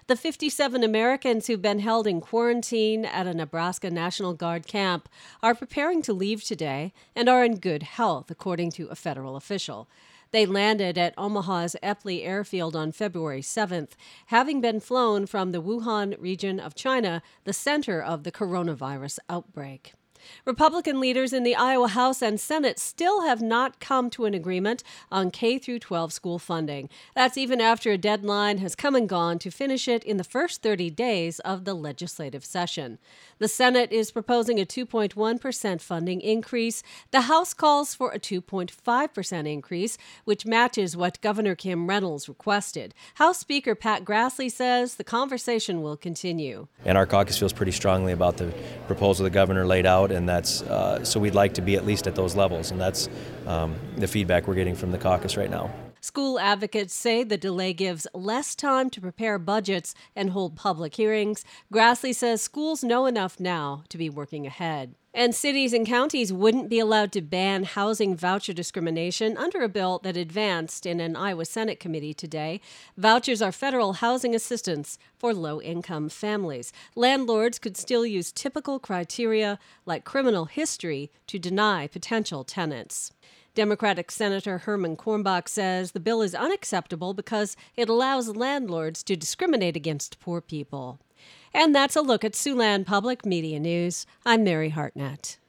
The 57 Americans who've been held in quarantine at a Nebraska National Guard camp are preparing to leave today and are in good health, according to a federal official. They landed at Omaha's Eppley Airfield on February 7th, having been flown from the Wuhan region of China, the center of the coronavirus outbreak. Republican leaders in the Iowa House and Senate still have not come to an agreement on K-12 school funding. That's even after a deadline has come and gone to finish it in the first 30 days of the legislative session. The Senate is proposing a 2.1% funding increase. The House calls for a 2.5% increase, which matches what Governor Kim Reynolds requested. House Speaker Pat Grassley says the conversation will continue. And our caucus feels pretty strongly about the proposal the governor laid out, and that's so we'd like to be at least at those levels, and that's the feedback we're getting from the caucus right now. School advocates say the delay gives less time to prepare budgets and hold public hearings. Grassley says schools know enough now to be working ahead. And cities and counties wouldn't be allowed to ban housing voucher discrimination under a bill that advanced in an Iowa Senate committee today. Vouchers are federal housing assistance for low-income families. Landlords could still use typical criteria like criminal history to deny potential tenants. Democratic Senator Herman Kornbach says the bill is unacceptable because it allows landlords to discriminate against poor people. And that's a look at Siouxland Public Media News. I'm Mary Hartnett.